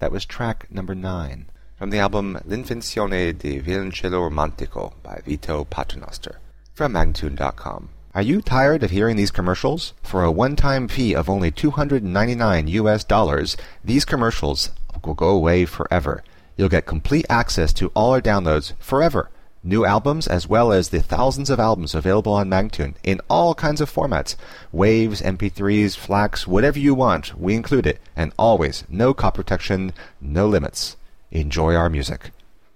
That was track number 9 from the album L'Invenzione di Violoncello Romantico by Vito Paternoster from Magnatune.com. Are you tired of hearing these commercials? For a one-time fee of only $299, these commercials will go away forever. You'll get complete access to all our downloads forever. New albums as well as the thousands of albums available on Magnatune in all kinds of formats. Waves, MP3s, FLACs, whatever you want, we include it. And always, no copy protection, no limits. Enjoy our music.